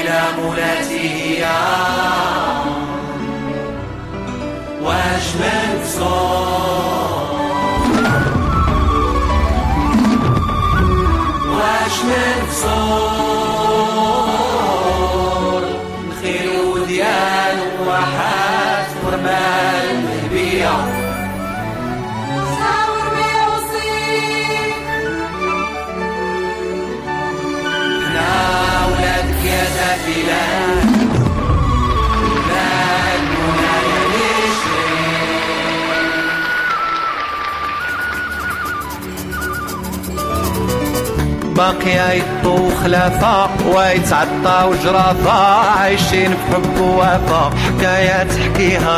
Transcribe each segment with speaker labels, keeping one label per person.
Speaker 1: إلى مولاتي واش من فصول واش من فصول نخيل وديان وحات ورمال مهبية
Speaker 2: صاور بيوصيك
Speaker 1: حنا ولادك يا زافلان باقي يطو خلافة ويتعطى وجرافة عايشين بحب ووفا حكايات تحكيها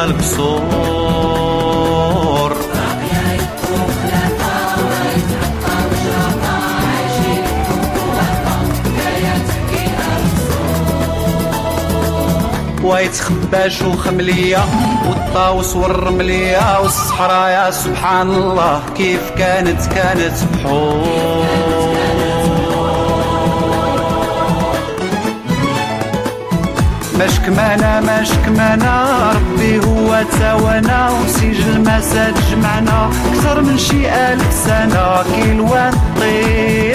Speaker 1: القصور
Speaker 2: باقي يطو خلافة ويتعطى وجرافة عايشين بحب ووفا حكايات تحكيها القصور
Speaker 1: ويتخبى شوخ ملية والطاوس والرملية والصحراء يا سبحان الله كيف كانت بحور ماش كمانا ربي هو تاوانا وسجل المساد جمعنا اكثر من شي 1000 سنة كيلوان الطير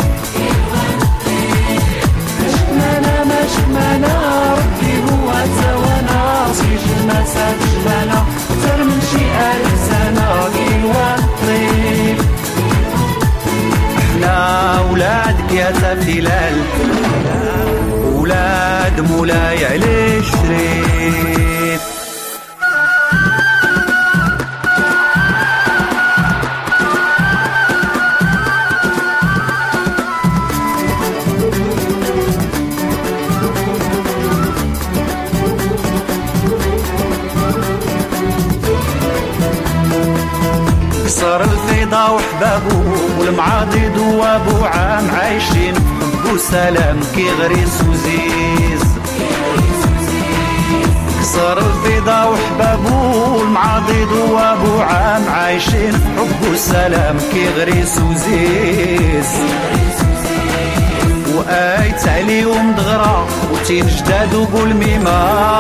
Speaker 1: ماش كمانا ربي هو تاوانا وسجل المساد جمعنا اكثر من شي 1000 سنة كيلوان الطير احنا ولادك يا تفلال ولاد مولاي علي الشريف كسر الفيضة وحبابو والمعاضد وابو عام عايشين وسلام كي غريس وزيز كسر الفيضة وحبابو المعاضد وابو عام عايشين بحب وسلام كي غريس وزيز وآيت عليهم دغرا وتين جداد وقول ميما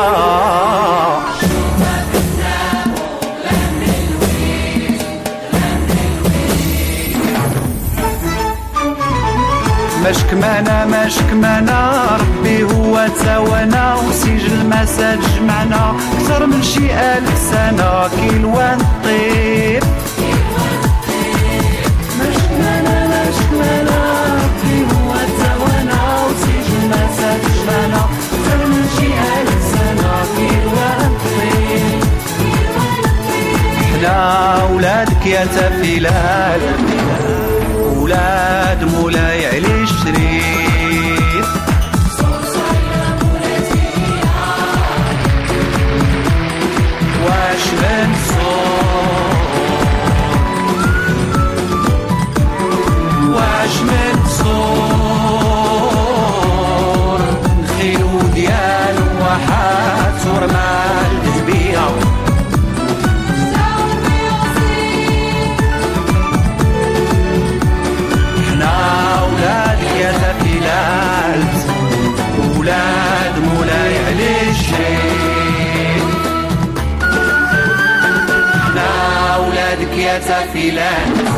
Speaker 1: ماش كمانا ربي هو تاوانا وسجل المساد جمعنا اكثر من شي 1000 سنة كيلوان الطير ماش كمانا ربي هو تاوانا وسجل المساد جمعنا اكثر من شي 1000 سنة كيلوان الطير احنا ولادك يا تفلال ولاد مولاي علي الشريف واش من صور نخيل وديان وحات ورمال ذبية ولاد مولاي علي الشريف احنا ولادك يا تفلال